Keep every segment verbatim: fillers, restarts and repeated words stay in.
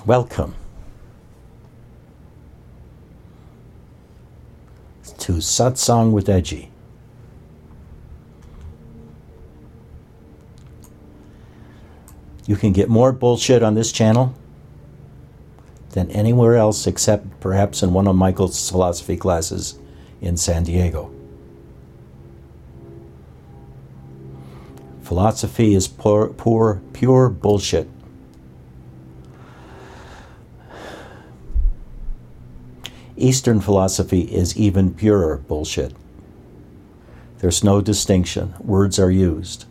Welcome to Satsang with Edgy. You can get more bullshit on this channel than anywhere else except perhaps in one of Michael's philosophy classes in San Diego. Philosophy is poor, poor, pure bullshit. Eastern philosophy is even purer bullshit. There's no distinction. Words are used.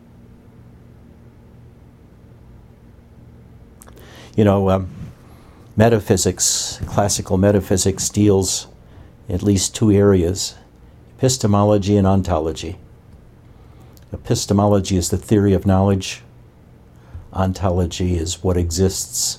You know, um, metaphysics, classical metaphysics deals in at least two areas, epistemology and ontology. Epistemology is the theory of knowledge. Ontology is what exists.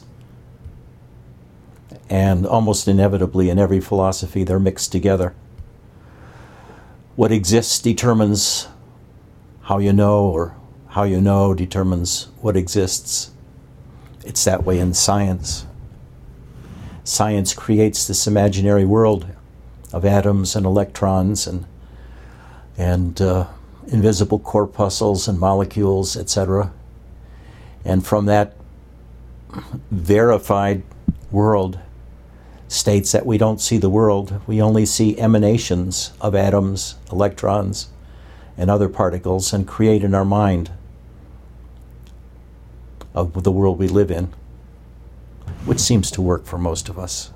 And almost inevitably in every philosophy, they're mixed together. What exists determines how you know, or how you know determines what exists. It's that way in science. Science creates this imaginary world of atoms and electrons and, and uh, invisible corpuscles and molecules, et cetera. And from that verified world states that we don't see the world. We only see emanations of atoms, electrons, and other particles, and create in our mind of the world we live in, which seems to work for most of us.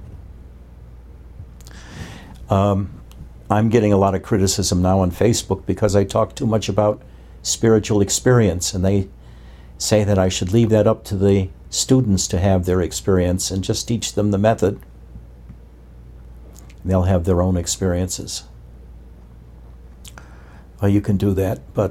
Um, I'm getting a lot of criticism now on Facebook because I talk too much about spiritual experience, and they say that I should leave that up to the students to have their experience and just teach them the method. They'll have their own experiences. Well, you can do that, but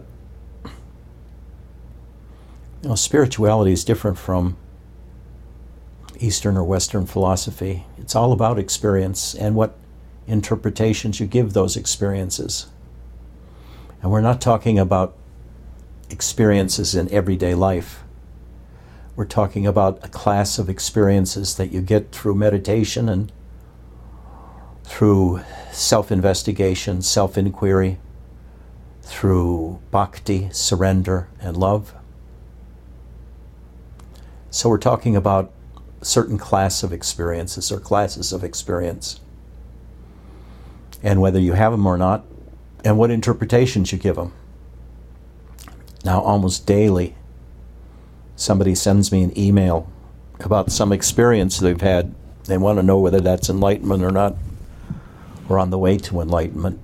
you know, spirituality is different from Eastern or Western philosophy. It's all about experience and what interpretations you give those experiences. And we're not talking about experiences in everyday life. We're talking about a class of experiences that you get through meditation and through self-investigation, self-inquiry, through bhakti, surrender, and love. So we're talking about a certain class of experiences or classes of experience, and whether you have them or not, and what interpretations you give them. Now, almost daily, somebody sends me an email about some experience they've had. They want to know whether that's enlightenment or not, or on the way to enlightenment.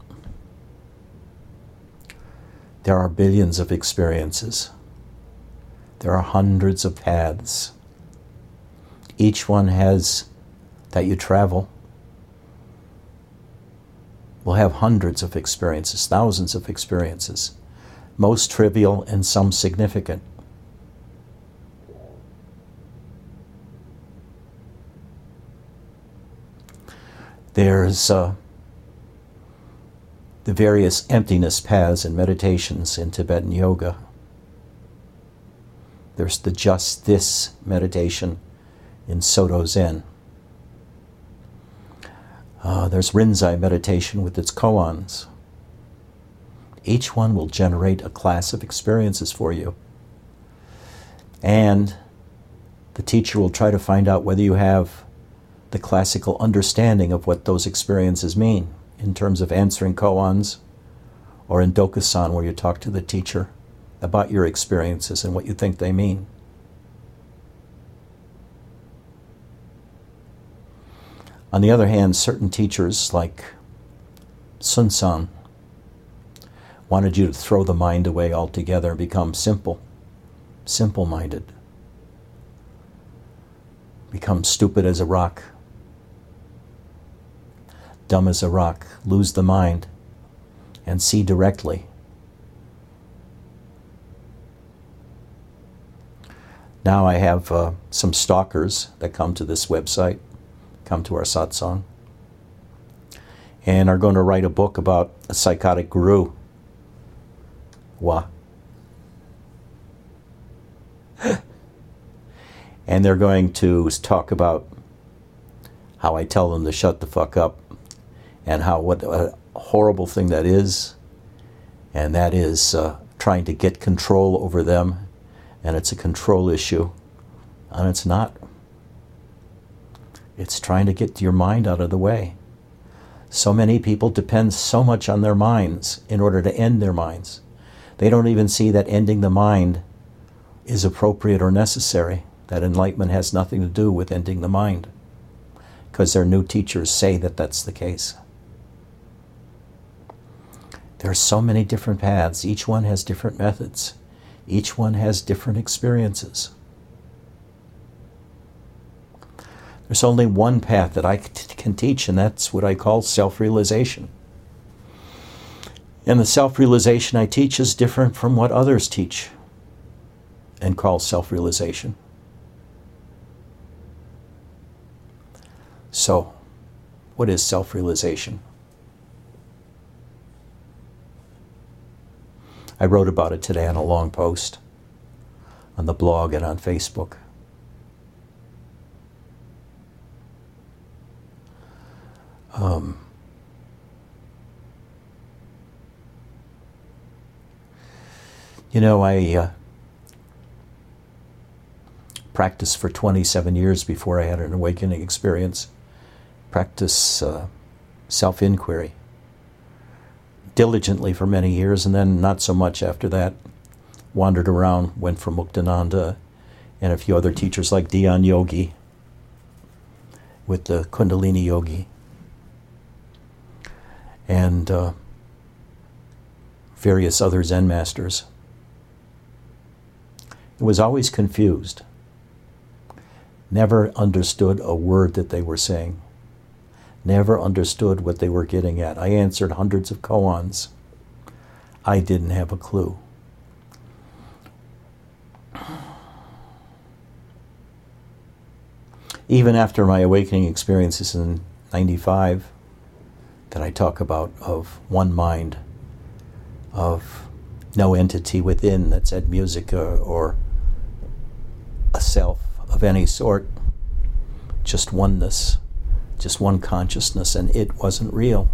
There are billions of experiences. There are hundreds of paths. Each one has, that you travel, will have hundreds of experiences, thousands of experiences, most trivial and some significant. There's uh, the various emptiness paths and meditations in Tibetan yoga. There's the just this meditation in Soto Zen. Uh, there's Rinzai meditation with its koans. Each one will generate a class of experiences for you. And the teacher will try to find out whether you have the classical understanding of what those experiences mean in terms of answering koans, or in Dokusan, where you talk to the teacher about your experiences and what you think they mean. On the other hand, certain teachers, like Sun San, wanted you to throw the mind away altogether and become simple, simple-minded. Become stupid as a rock, dumb as a rock, lose the mind, and see directly. Now I have uh, some stalkers that come to this website, come to our satsang, and are going to write a book about a psychotic guru. Wah. And they're going to talk about how I tell them to shut the fuck up, and how what a horrible thing that is, and that is uh, trying to get control over them, and it's a control issue, and it's not. It's trying to get your mind out of the way. So many people depend so much on their minds in order to end their minds. They don't even see that ending the mind is appropriate or necessary, that enlightenment has nothing to do with ending the mind, because their new teachers say that that's the case. There are so many different paths. Each one has different methods. Each one has different experiences. There's only one path that I can teach, and that's what I call self-realization. And the self-realization I teach is different from what others teach and call self-realization. So, what is self-realization? I wrote about it today on a long post on the blog and on Facebook. Um, you know, I uh, practiced for twenty-seven years before I had an awakening experience. Practice uh, self-inquiry diligently for many years, and then not so much after that. Wandered around, went for Muktananda and a few other teachers like Dhyan Yogi with the Kundalini Yogi, and uh, various other Zen masters. I was always confused. Never understood a word that they were saying. Never understood what they were getting at. I answered hundreds of koans. I didn't have a clue. Even after my awakening experiences in ninety-five, that I talk about, of one mind, of no entity within that's Ed Musica or a self of any sort, just oneness, just one consciousness, and it wasn't real.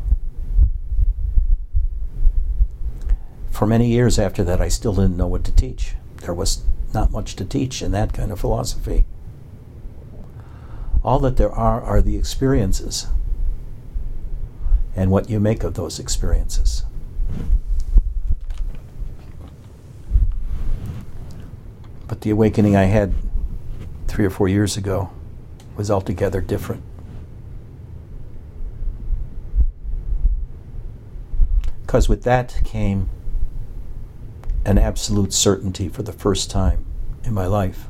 For many years after that, I still didn't know what to teach. There was not much to teach in that kind of philosophy. All that there are are the experiences and what you make of those experiences. But the awakening I had three or four years ago was altogether different. Because with that came an absolute certainty for the first time in my life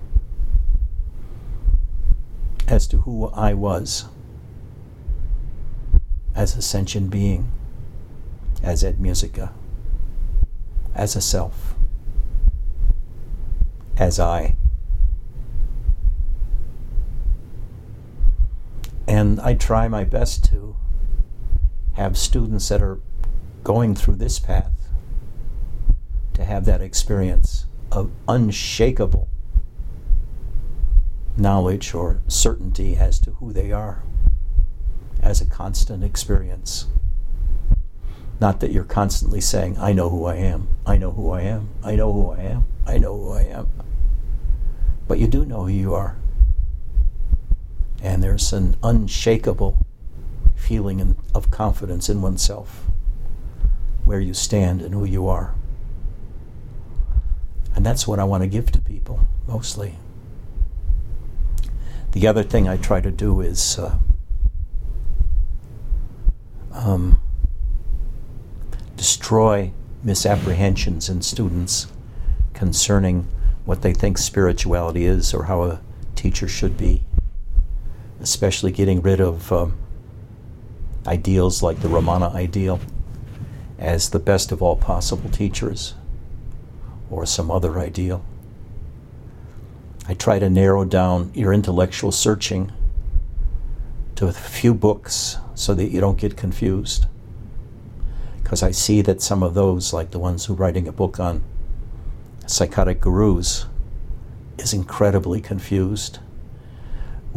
as to who I was as a sentient being, as Ed Musica, as a self, as I. And I try my best to have students that are going through this path to have that experience of unshakable knowledge or certainty as to who they are, as a constant experience. Not that you're constantly saying, I know who I am, I know who I am, I know who I am, I know who I am. But you do know who you are. And there's an unshakable feeling in, of confidence in oneself, where you stand and who you are. And that's what I want to give to people, mostly. The other thing I try to do is uh, um, destroy misapprehensions in students concerning what they think spirituality is or how a teacher should be, especially getting rid of um, ideals like the Ramana ideal as the best of all possible teachers, or some other ideal. I try to narrow down your intellectual searching to a few books so that you don't get confused. Because I see that some of those, like the ones who are writing a book on psychotic gurus, is incredibly confused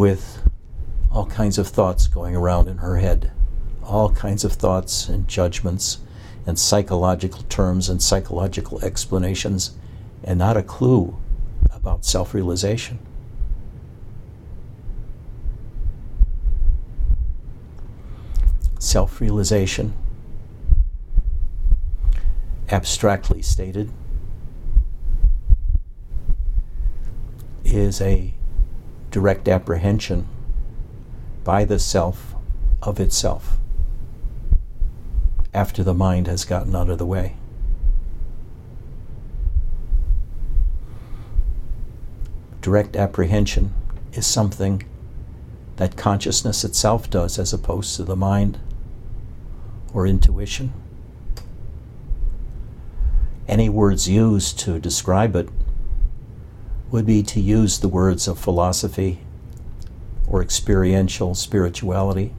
with all kinds of thoughts going around in her head, all kinds of thoughts and judgments and psychological terms and psychological explanations, and not a clue about self-realization. Self-realization, abstractly stated, is a direct apprehension by the self of itself after the mind has gotten out of the way. Direct apprehension is something that consciousness itself does as opposed to the mind or intuition. Any words used to describe it would be to use the words of philosophy or experiential spirituality,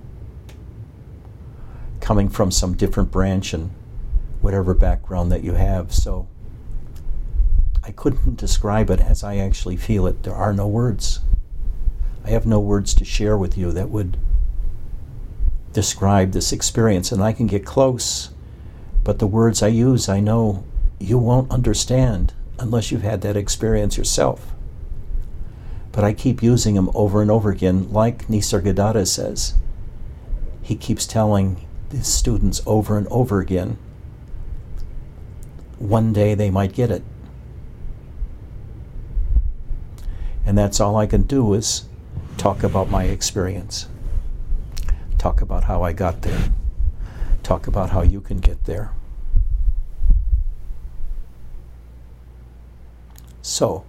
coming from some different branch and whatever background that you have. So I couldn't describe it as I actually feel it. There are no words. I have no words to share with you that would describe this experience, and I can get close, but the words I use, I know you won't understand unless you've had that experience yourself. But I keep using them over and over again, like Nisargadatta says. He keeps telling his students over and over again, one day they might get it. And that's all I can do is talk about my experience. Talk about how I got there. Talk about how you can get there. So,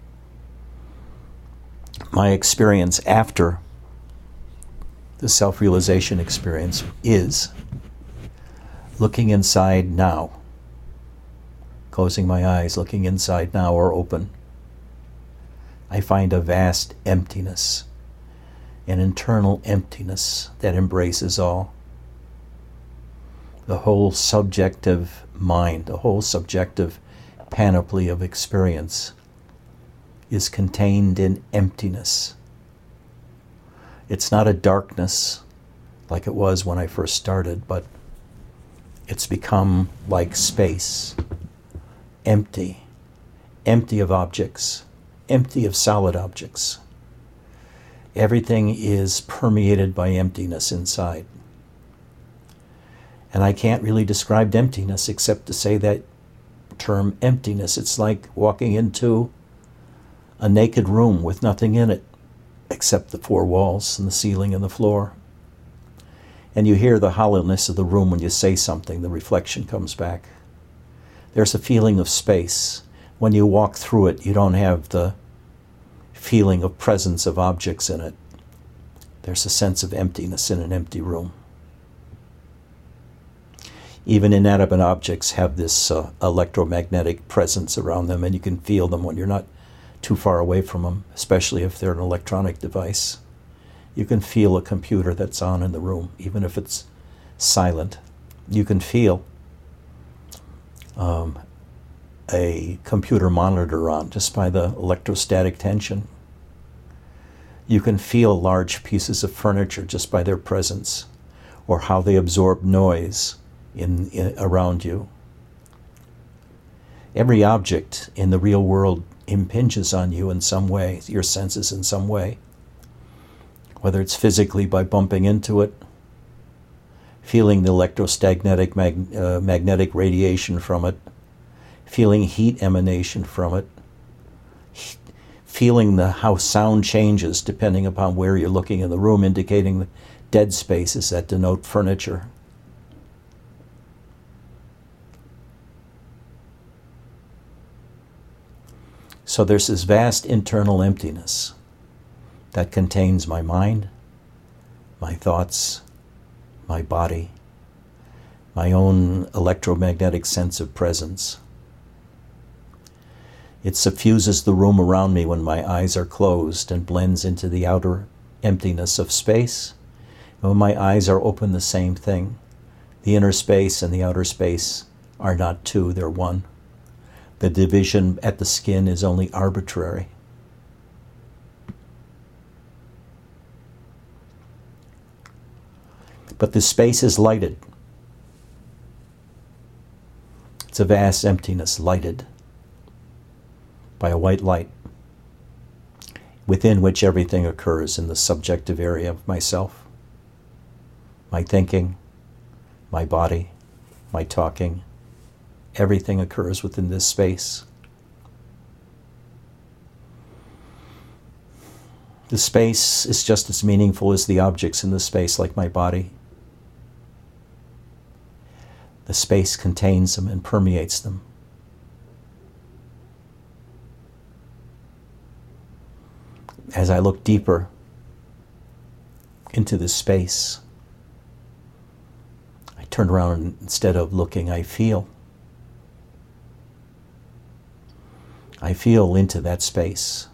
my experience after the self-realization experience is looking inside now, closing my eyes, looking inside now or open. I find a vast emptiness, an internal emptiness that embraces all. The whole subjective mind, the whole subjective panoply of experience is contained in emptiness. It's not a darkness like it was when I first started, but it's become like space, empty, empty of objects, empty of solid objects. Everything is permeated by emptiness inside. And I can't really describe emptiness except to say that term emptiness. It's like walking into a naked room with nothing in it except the four walls and the ceiling and the floor. And you hear the hollowness of the room when you say something, the reflection comes back. There's a feeling of space. When you walk through it, you don't have the feeling of presence of objects in it. There's a sense of emptiness in an empty room. Even inanimate objects have this uh, electromagnetic presence around them, and you can feel them when you're not too far away from them, especially if they're an electronic device. You can feel a computer that's on in the room, even if it's silent. You can feel um, a computer monitor on just by the electrostatic tension. You can feel large pieces of furniture just by their presence, or how they absorb noise in, in around you. Every object in the real world impinges on you in some way, your senses in some way, whether it's physically by bumping into it, feeling the electrostagnetic mag, uh, magnetic radiation from it, feeling heat emanation from it, he- feeling the how sound changes depending upon where you're looking in the room, indicating the dead spaces that denote furniture. So there's this vast internal emptiness that contains my mind, my thoughts, my body, my own electromagnetic sense of presence. It suffuses the room around me when my eyes are closed and blends into the outer emptiness of space. And when my eyes are open, the same thing. The inner space and the outer space are not two, they're one. The division at the skin is only arbitrary. But the space is lighted. It's a vast emptiness lighted by a white light, within which everything occurs in the subjective area of myself. My thinking, my body, my talking, everything occurs within this space. The space is just as meaningful as the objects in the space, like my body. The space contains them and permeates them. As I look deeper into this space, I turn around and instead of looking, I feel. I feel into that space.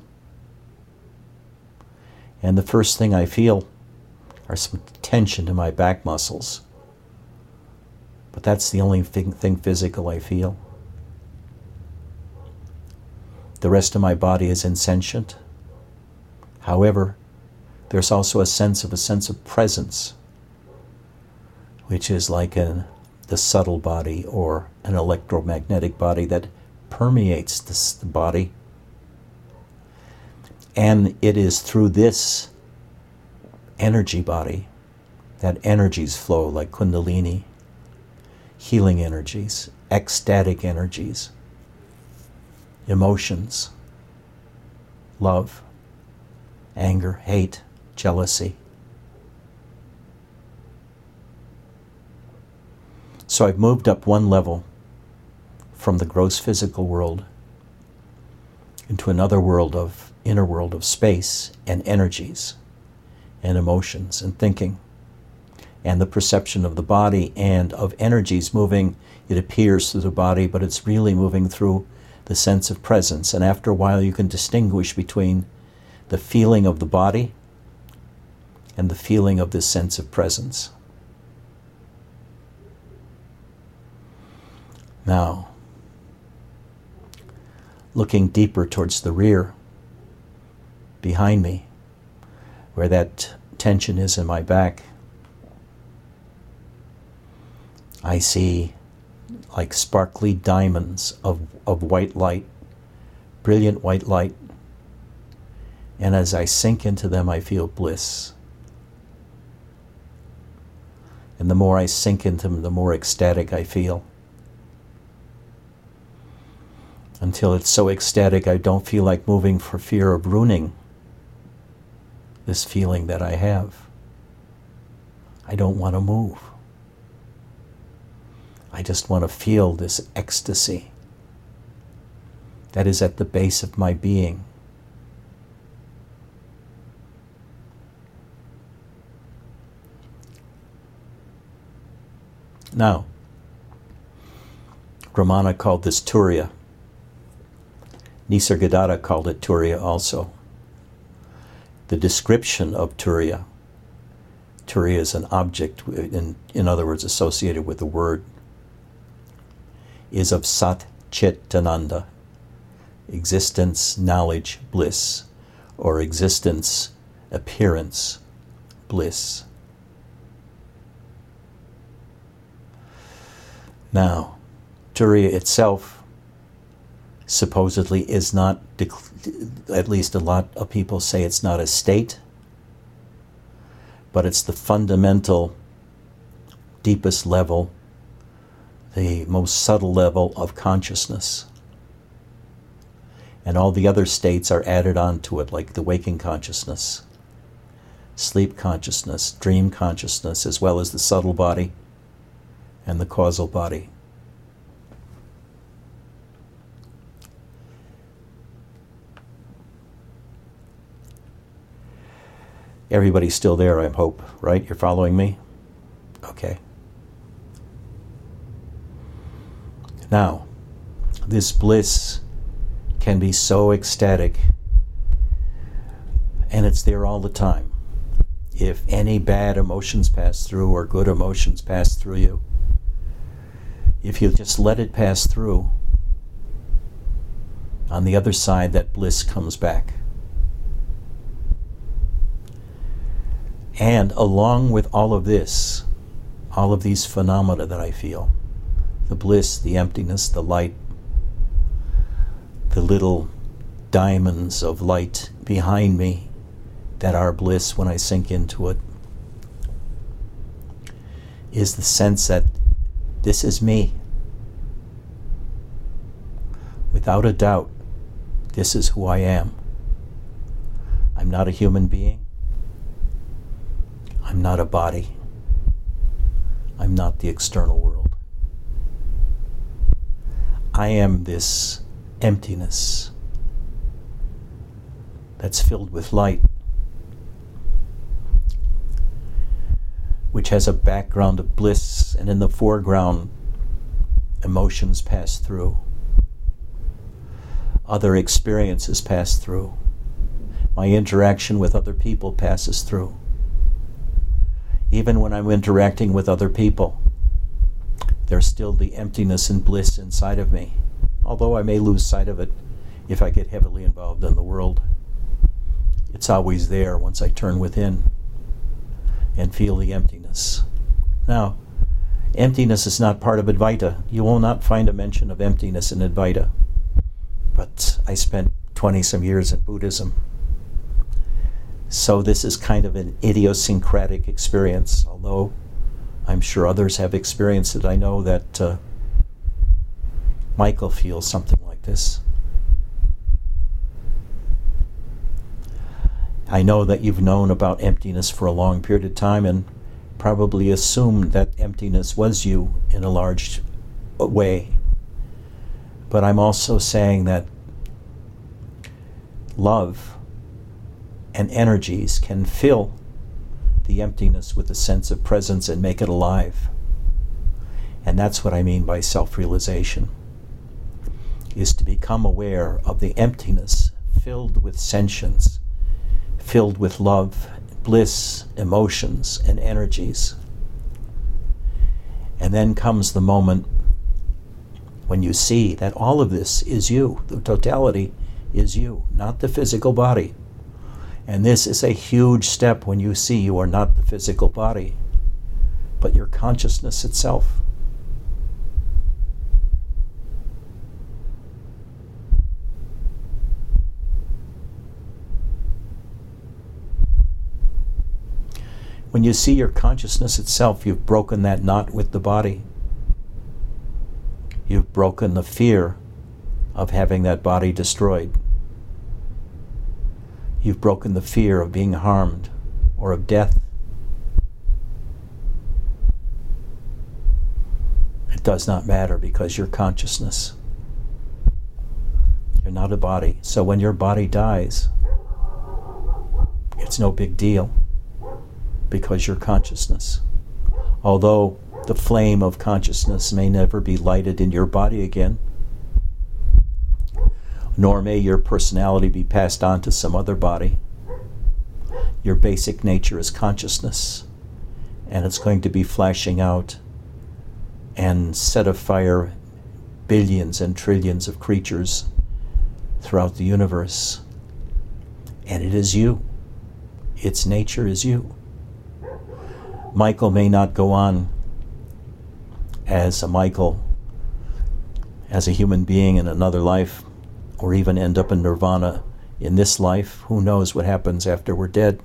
And the first thing I feel are some tension in my back muscles. But that's the only thing, thing physical I feel. The rest of my body is insentient. However, there's also a sense of a sense of presence, which is like a, the subtle body or an electromagnetic body that permeates this, the body. And it is through this energy body that energies flow like Kundalini, healing energies, ecstatic energies, emotions, love, anger, hate, jealousy. So I've moved up one level from the gross physical world into another world of inner world of space and energies and emotions and thinking and the perception of the body and of energies moving. It appears through the body, but it's really moving through the sense of presence. And after a while you can distinguish between the feeling of the body and the feeling of this sense of presence. Now, looking deeper towards the rear, behind me, where that tension is in my back, I see like sparkly diamonds of, of white light, brilliant white light. And as I sink into them, I feel bliss. And the more I sink into them, the more ecstatic I feel. Until it's so ecstatic, I don't feel like moving for fear of ruining this feeling that I have. I don't want to move. I just want to feel this ecstasy that is at the base of my being. Now, Ramana called this Turiya. Nisargadatta called it Turiya also. The description of Turiya, Turiya is an object, in, in other words, associated with the word, is of Sat Chit Ananda, existence, knowledge, bliss, or existence, appearance, bliss. Now, Turiya itself supposedly is not, at least a lot of people say it's not a state, but it's the fundamental, deepest level, the most subtle level of consciousness. And all the other states are added on to it, like the waking consciousness, sleep consciousness, dream consciousness, as well as the subtle body and the causal body. Everybody's still there, I hope, right? You're following me? Okay. Now, this bliss can be so ecstatic, and it's there all the time. If any bad emotions pass through or good emotions pass through you, if you just let it pass through, on the other side, that bliss comes back. And along with all of this, all of these phenomena that I feel, the bliss, the emptiness, the light, the little diamonds of light behind me that are bliss when I sink into it, is the sense that this is me. Without a doubt, this is who I am. I'm not a human being. I'm not a body. I'm not the external world. I am this emptiness that's filled with light, which has a background of bliss, and in the foreground, emotions pass through. Other experiences pass through. My interaction with other people passes through. Even when I'm interacting with other people, there's still the emptiness and bliss inside of me, although I may lose sight of it if I get heavily involved in the world. It's always there once I turn within and feel the emptiness. Now, emptiness is not part of Advaita. You will not find a mention of emptiness in Advaita. But I spent twenty some years in Buddhism. So this is kind of an idiosyncratic experience, although I'm sure others have experienced it. I know that uh, Michael feels something like this. I know that you've known about emptiness for a long period of time and probably assumed that emptiness was you in a large way. But I'm also saying that love and energies can fill the emptiness with a sense of presence and make it alive. And that's what I mean by self-realization, is to become aware of the emptiness filled with sentience, filled with love, bliss, emotions, and energies. And then comes the moment when you see that all of this is you. The totality is you, not the physical body. And this is a huge step when you see you are not the physical body, but your consciousness itself. When you see your consciousness itself, you've broken that knot with the body. You've broken the fear of having that body destroyed. You've broken the fear of being harmed or of death. It does not matter because you're consciousness. You're not a body. So when your body dies, it's no big deal because you're consciousness. Although the flame of consciousness may never be lighted in your body again, nor may your personality be passed on to some other body. Your basic nature is consciousness, and it's going to be flashing out and set afire billions and trillions of creatures throughout the universe. And it is you. Its nature is you. Michael may not go on as a Michael, as a human being in another life, or even end up in nirvana in this life. Who knows what happens after we're dead?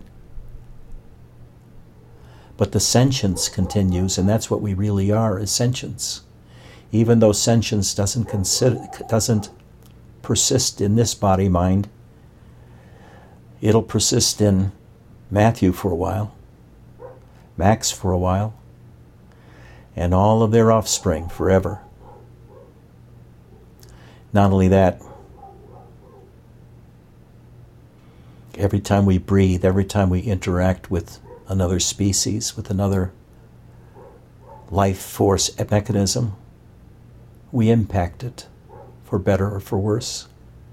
But the sentience continues, and that's what we really are, is sentience. Even though sentience doesn't consider, doesn't persist in this body mind, it'll persist in Matthew for a while, Max for a while, and all of their offspring forever. Not only that, every time we breathe, every time we interact with another species, with another life force mechanism, we impact it, for better or for worse.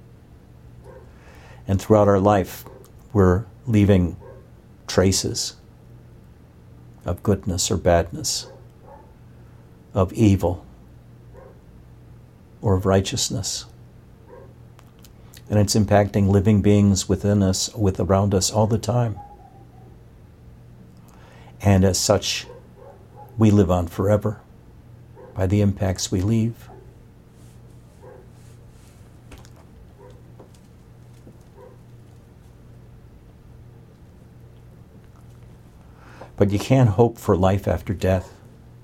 And throughout our life, we're leaving traces of goodness or badness, of evil or of righteousness. And it's impacting living beings within us, with around us all the time. And as such, we live on forever by the impacts we leave. But you can't hope for life after death.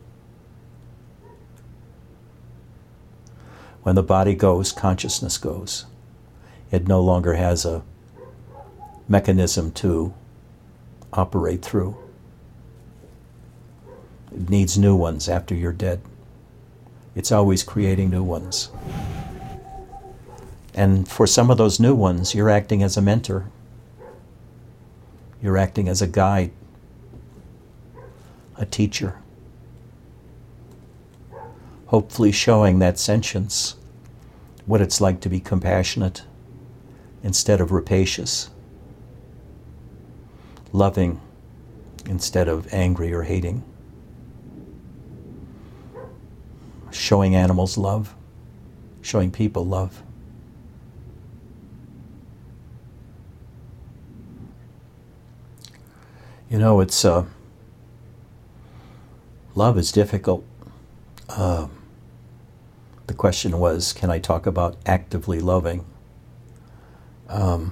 When the body goes, consciousness goes. It no longer has a mechanism to operate through. It needs new ones after you're dead. It's always creating new ones. And for some of those new ones, you're acting as a mentor. You're acting as a guide, a teacher, hopefully showing that sentience, what it's like to be compassionate instead of rapacious, loving instead of angry or hating, showing animals love, showing people love. You know, it's uh, love is difficult. Uh, the question was, can I talk about actively loving? Um,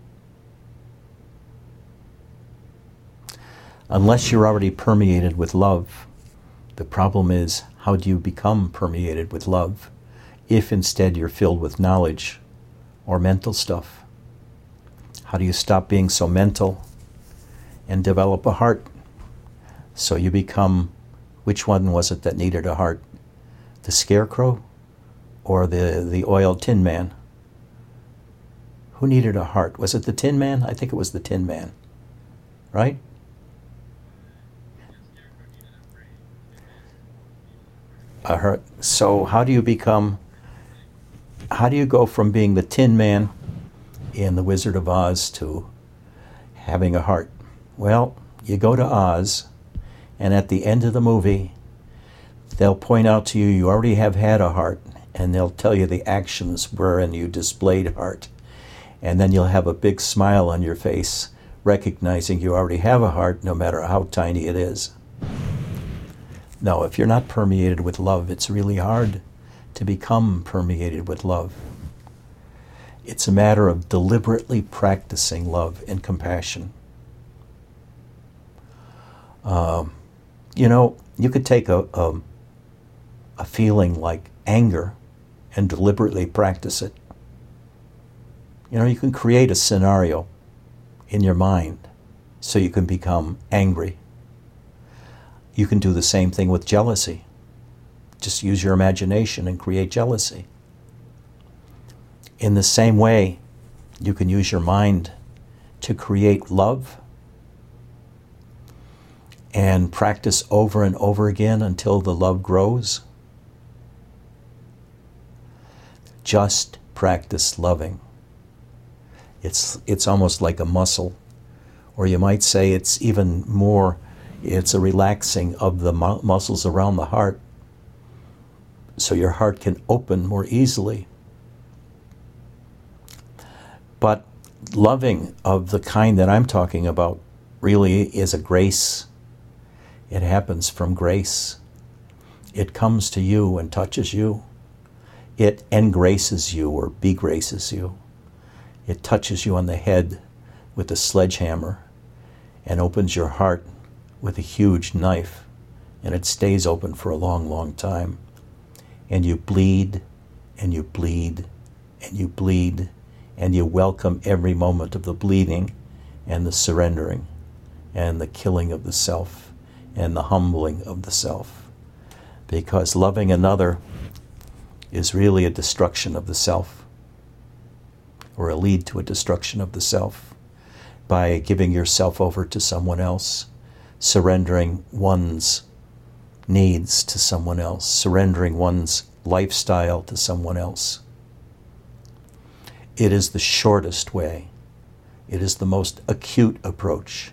unless you're already permeated with love, the problem is, how do you become permeated with love if instead you're filled with knowledge or mental stuff? How do you stop being so mental and develop a heart? So you become, which one was it that needed a heart? The scarecrow or the, the oiled tin man? Who needed a heart? Was it the Tin Man? I think it was the Tin Man, right? A heart. So how do you become, how do you go from being the Tin Man in The Wizard of Oz to having a heart? Well, you go to Oz, and at the end of the movie, they'll point out to you, you already have had a heart, and they'll tell you the actions wherein you displayed heart. And then you'll have a big smile on your face, recognizing you already have a heart, no matter how tiny it is. No, if you're not permeated with love, it's really hard to become permeated with love. It's a matter of deliberately practicing love and compassion. Um, you know, you could take a, a, a feeling like anger and deliberately practice it. You know, you can create a scenario in your mind so you can become angry. You can do the same thing with jealousy. Just use your imagination and create jealousy. In the same way, you can use your mind to create love and practice over and over again until the love grows. Just practice loving. It's, it's almost like a muscle, or you might say it's even more, it's a relaxing of the mu- muscles around the heart, so your heart can open more easily. But loving of the kind that I'm talking about really is a grace. It happens from grace. It comes to you and touches you. It engraces you or begraces you. It touches you on the head with a sledgehammer and opens your heart with a huge knife, and it stays open for a long, long time. And you bleed, and you bleed, and you bleed, and you welcome every moment of the bleeding and the surrendering and the killing of the self and the humbling of the self. Because loving another is really a destruction of the self, or a lead to a destruction of the self, by giving yourself over to someone else, surrendering one's needs to someone else, surrendering one's lifestyle to someone else. It is the shortest way. It is the most acute approach.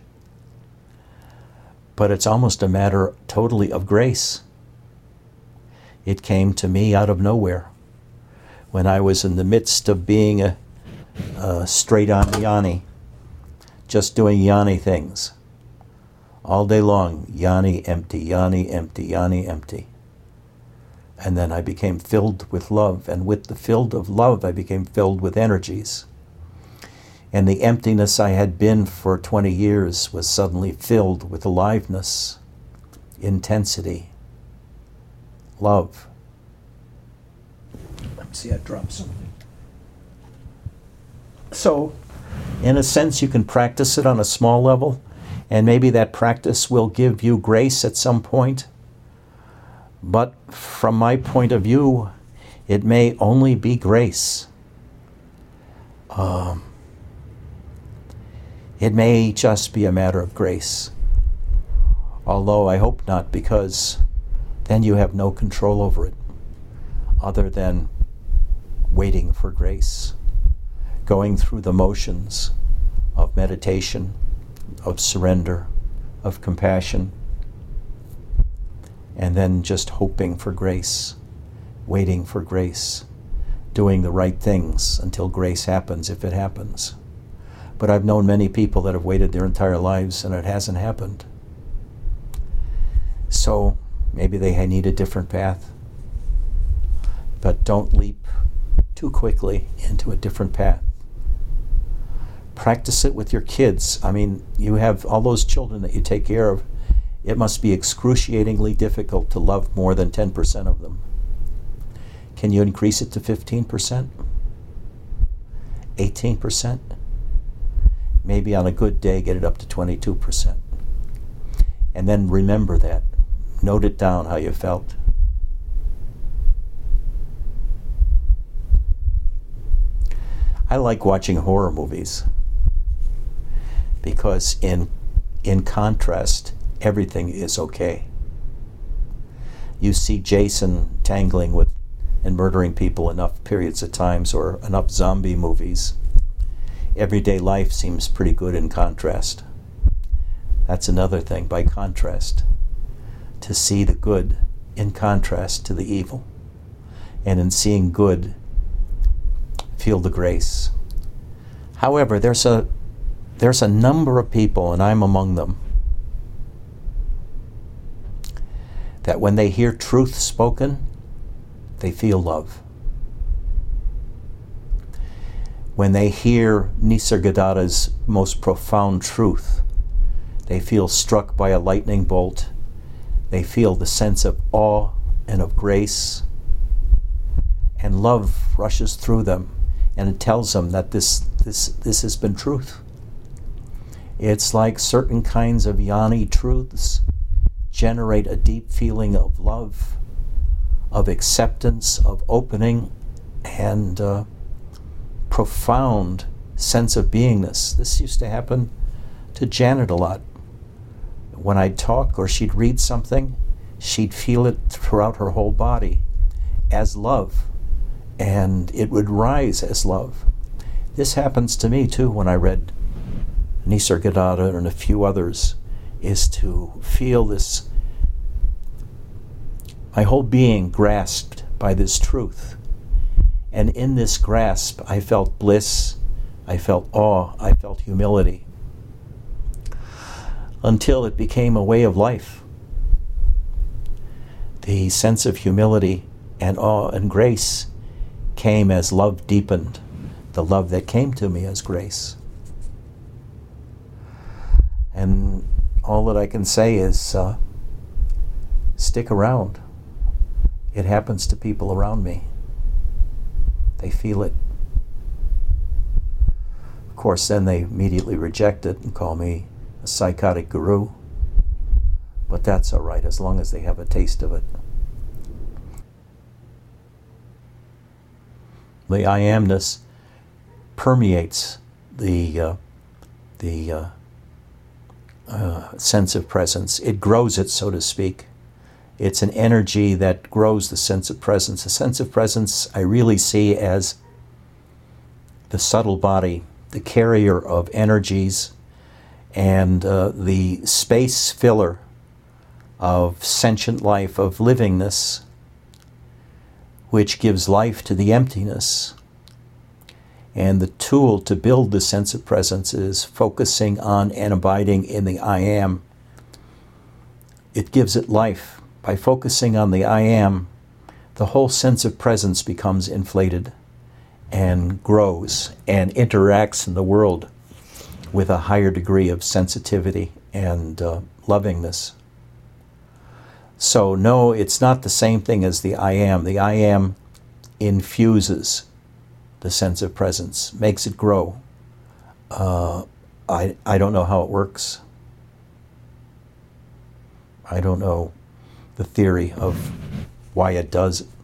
But it's almost a matter totally of grace. It came to me out of nowhere when I was in the midst of being a, a straight-on Yanni, just doing Yanni things. All day long, Yanni, empty, Yanni, empty, Yanni, empty. And then I became filled with love, and with the filled of love, I became filled with energies. And the emptiness I had been for twenty years was suddenly filled with aliveness, intensity, love. Let me see, I dropped something. So, in a sense, you can practice it on a small level, and maybe that practice will give you grace at some point. But from my point of view, it may only be grace. Um, it may just be a matter of grace. Although I hope not, because then you have no control over it, other than waiting for grace, going through the motions of meditation, of surrender, of compassion, and then just hoping for grace, waiting for grace, doing the right things until grace happens, if it happens. But I've known many people that have waited their entire lives and it hasn't happened. So maybe they need a different path. But don't leap too quickly into a different path. Practice it with your kids. I mean, you have all those children that you take care of. It must be excruciatingly difficult to love more than ten percent of them. Can you increase it to fifteen percent? eighteen percent? Maybe on a good day get it up to twenty-two percent. And then remember that. Note it down how you felt. I like watching horror movies because in in contrast, everything is okay. You see Jason tangling with and murdering people enough periods of times, or enough zombie movies. Everyday life seems pretty good in contrast. That's another thing, by contrast. To see the good in contrast to the evil. And in seeing good, feel the grace. However, there's a there's a number of people, and I'm among them, that when they hear truth spoken, they feel love. When they hear Nisargadatta's most profound truth, they feel struck by a lightning bolt. They feel the sense of awe and of grace, and love rushes through them, and it tells them that this this this has been truth. It's like certain kinds of Yanni truths generate a deep feeling of love, of acceptance, of opening, and uh, profound sense of beingness. This used to happen to Janet a lot. When I'd talk or she'd read something, she'd feel it throughout her whole body as love, and it would rise as love. This happens to me too when I read Nisargadatta and a few others, is to feel this, my whole being grasped by this truth. And in this grasp, I felt bliss, I felt awe, I felt humility, until it became a way of life. The sense of humility and awe and grace came as love deepened, the love that came to me as grace. And all that I can say is uh, stick around. It happens to people around me. They feel it. Of course, then they immediately reject it and call me a psychotic guru. But that's all right, as long as they have a taste of it. The I amness permeates the uh, the uh, uh, sense of presence. It grows it, so to speak. It's an energy that grows the sense of presence. The sense of presence I really see as the subtle body, the carrier of energies, and uh, the space filler of sentient life, of livingness, which gives life to the emptiness. And the tool to build the sense of presence is focusing on and abiding in the I am, it gives it life. By focusing on the I am, the whole sense of presence becomes inflated and grows and interacts in the world with a higher degree of sensitivity and uh, lovingness. So no, it's not the same thing as the I am. The I am infuses the sense of presence, makes it grow. Uh, I, I don't know how it works. I don't know the theory of why it does it.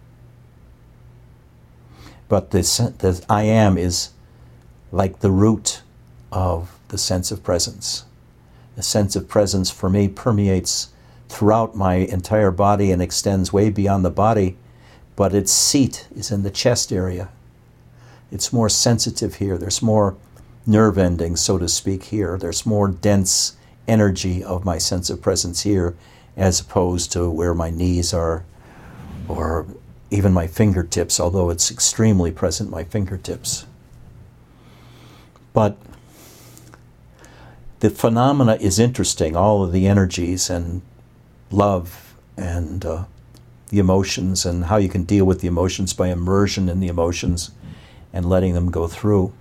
But the, the I am is like the root of the sense of presence. The sense of presence for me permeates throughout my entire body and extends way beyond the body, but its seat is in the chest area. It's more sensitive here. There's more nerve endings, so to speak, here. There's more dense energy of my sense of presence here as opposed to where my knees are or even my fingertips, although it's extremely present, my fingertips. But the phenomena is interesting, all of the energies and love and uh, the emotions and how you can deal with the emotions by immersion in the emotions and letting them go through.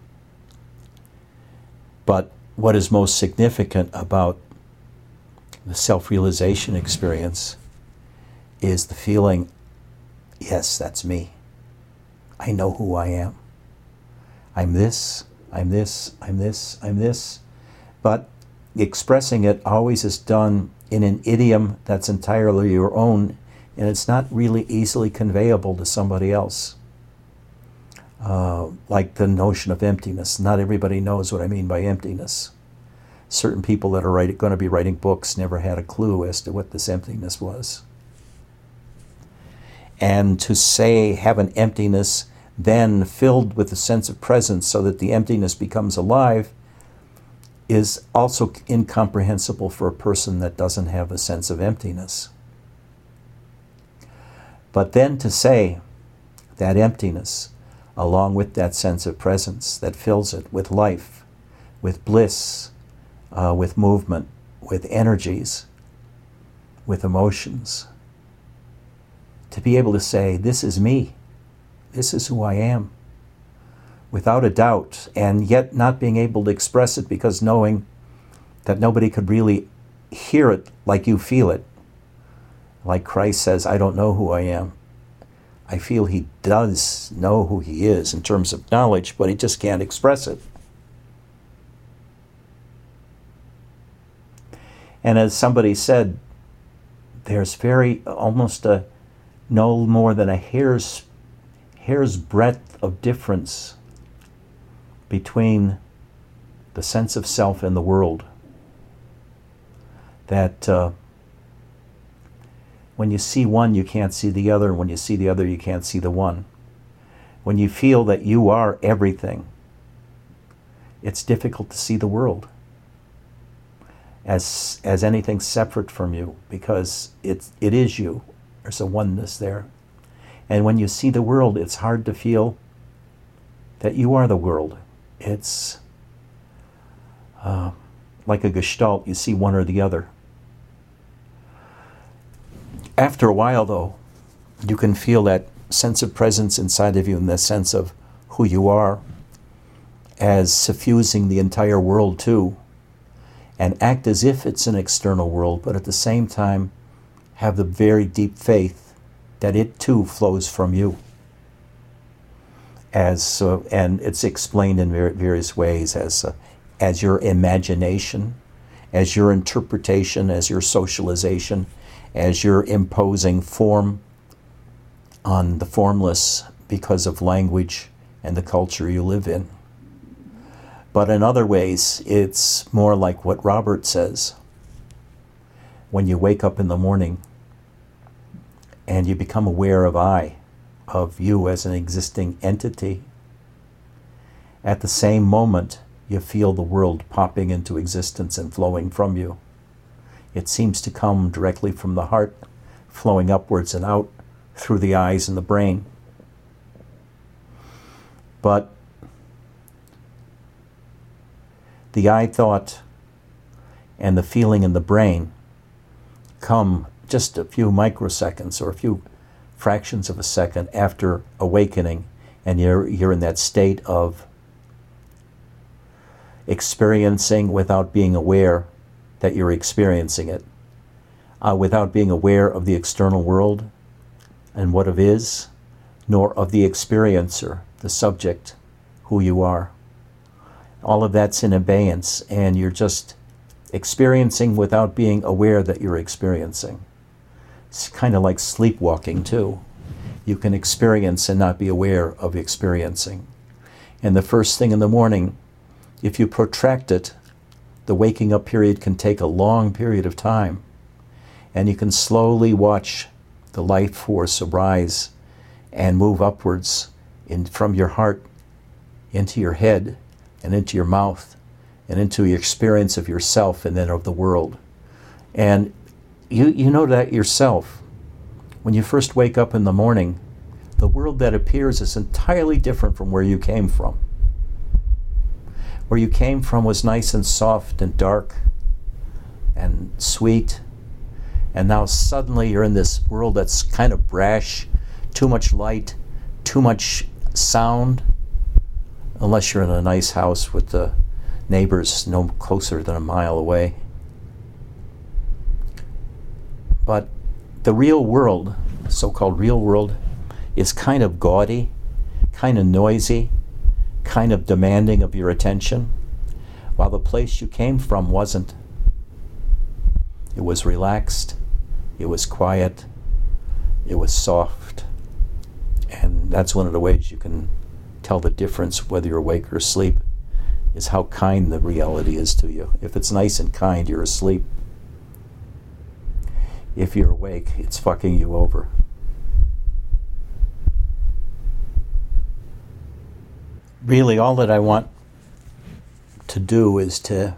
But what is most significant about the self-realization experience is the feeling, yes, that's me. I know who I am. I'm this, I'm this, I'm this, I'm this. But expressing it always is done in an idiom that's entirely your own, and it's not really easily conveyable to somebody else. Uh, like the notion of emptiness. Not everybody knows what I mean by emptiness. Certain people that are write, going to be writing books never had a clue as to what this emptiness was. And to say, have an emptiness then filled with a sense of presence so that the emptiness becomes alive is also incomprehensible for a person that doesn't have a sense of emptiness. But then to say that emptiness, along with that sense of presence that fills it with life, with bliss, uh, with movement, with energies, with emotions, to be able to say, this is me, this is who I am, without a doubt, and yet not being able to express it because knowing that nobody could really hear it like you feel it. Like Christ says, I don't know who I am. I feel he does know who he is in terms of knowledge, but he just can't express it. And as somebody said, there's very, almost a, no more than a hair's, hair's breadth of difference between the sense of self and the world. That uh, when you see one, you can't see the other. When you see the other, you can't see the one. When you feel that you are everything, it's difficult to see the world as as anything separate from you, because it's, it is you. There's a oneness there. And when you see the world, it's hard to feel that you are the world. It's uh, like a gestalt. You see one or the other. After a while, though, you can feel that sense of presence inside of you and the sense of who you are as suffusing the entire world too, and act as if it's an external world, but at the same time have the very deep faith that it too flows from you. As uh, and it's explained in various ways as uh, as your imagination, as your interpretation, as your socialization, as your imposing form on the formless because of language and the culture you live in. But in other ways, it's more like what Robert says. When you wake up in the morning and you become aware of I, of you as an existing entity, at the same moment you feel the world popping into existence and flowing from you. It seems to come directly from the heart, flowing upwards and out through the eyes and the brain. But the I thought and the feeling in the brain come just a few microseconds or a few fractions of a second after awakening, and you're you're in that state of experiencing without being aware that you're experiencing it, uh, without being aware of the external world and what it is, nor of the experiencer, the subject, who you are. All of that's in abeyance, and you're just experiencing without being aware that you're experiencing. It's kind of like sleepwalking, too. You can experience and not be aware of experiencing. And the first thing in the morning, if you protract it, the waking up period can take a long period of time. And you can slowly watch the life force arise and move upwards in, from your heart into your head and into your mouth and into your experience of yourself and then of the world. And you, you know that yourself. When you first wake up in the morning, the world that appears is entirely different from where you came from. Where you came from was nice and soft and dark and sweet, and now suddenly you're in this world that's kind of brash, too much light, too much sound, unless you're in a nice house with the neighbors no closer than a mile away. But the real world, so-called real world, is kind of gaudy, kind of noisy, kind of demanding of your attention, while the place you came from wasn't. It was relaxed, it was quiet, it was soft, and that's one of the ways you can tell the difference whether you're awake or asleep, is how kind the reality is to you. If it's nice and kind, you're asleep. If you're awake, it's fucking you over. Really, all that I want to do is to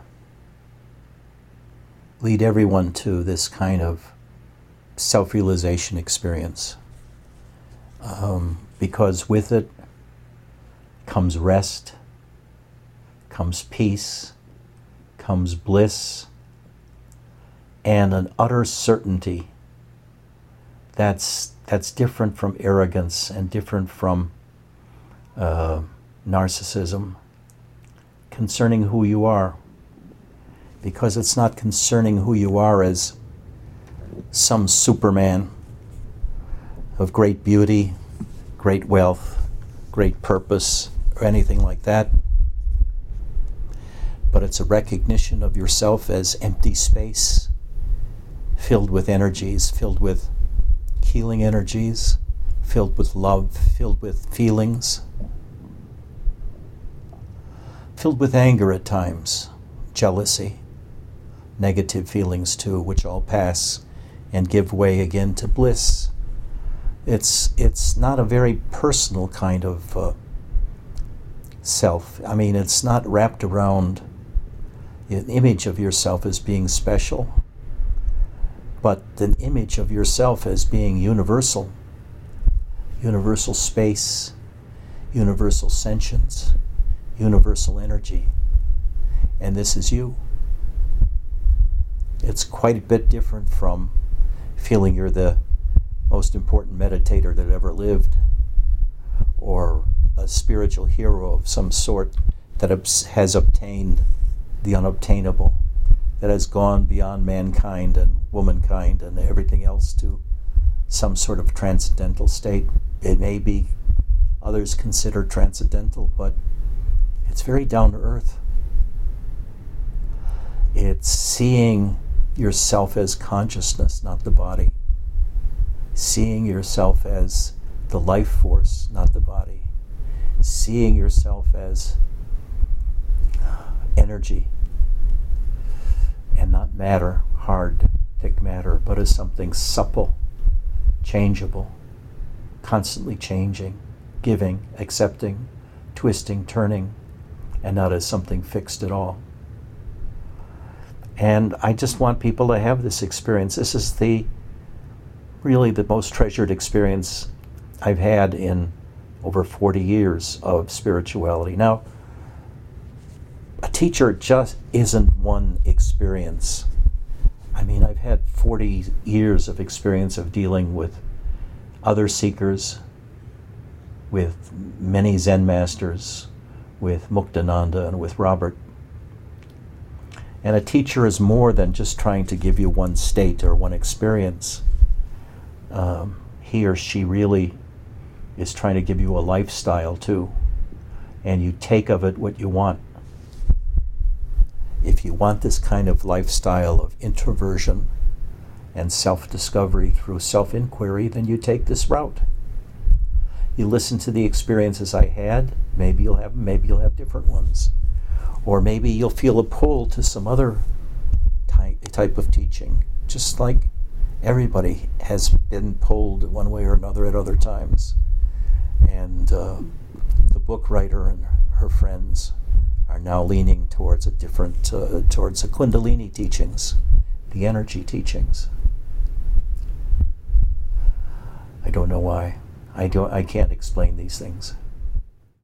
lead everyone to this kind of self-realization experience. Um, because with it comes rest, comes peace, comes bliss, and an utter certainty that's that's different from arrogance and different from uh, narcissism, concerning who you are. Because it's not concerning who you are as some Superman of great beauty, great wealth, great purpose, or anything like that. But it's a recognition of yourself as empty space, filled with energies, filled with healing energies, filled with love, filled with feelings, filled with anger at times, jealousy, negative feelings too, which all pass and give way again to bliss. It's it's not a very personal kind of uh, self. I mean, it's not wrapped around an image of yourself as being special, but an image of yourself as being universal. Universal space, universal sentience, universal energy. And this is you. It's quite a bit different from feeling you're the most important meditator that ever lived, or a spiritual hero of some sort that has obtained the unobtainable, that has gone beyond mankind and womankind and everything else to some sort of transcendental state. It may be others consider transcendental, but it's very down to earth. It's seeing yourself as consciousness, not the body. Seeing yourself as the life force, not the body. Seeing yourself as energy and not matter, hard, thick matter, but as something supple, changeable, constantly changing, giving, accepting, twisting, turning, and not as something fixed at all. And I just want people to have this experience. This is the really the most treasured experience I've had in over forty years of spirituality. Now, a teacher just isn't one experience. I mean, I've had forty years of experience of dealing with other seekers, with many Zen masters, with Muktananda and with Robert. And a teacher is more than just trying to give you one state or one experience. Um, he or she really is trying to give you a lifestyle too. And you take of it what you want. If you want this kind of lifestyle of introversion and self-discovery through self-inquiry, then you take this route. You listen to the experiences I had. Maybe you'll have, maybe you'll have different ones. Or maybe you'll feel a pull to some other ty- type of teaching, just like everybody has been pulled one way or another at other times. And uh, the book writer and her friends are now leaning towards a different, uh, towards the Kundalini teachings, the energy teachings. I don't know why. I don't. I can't explain these things.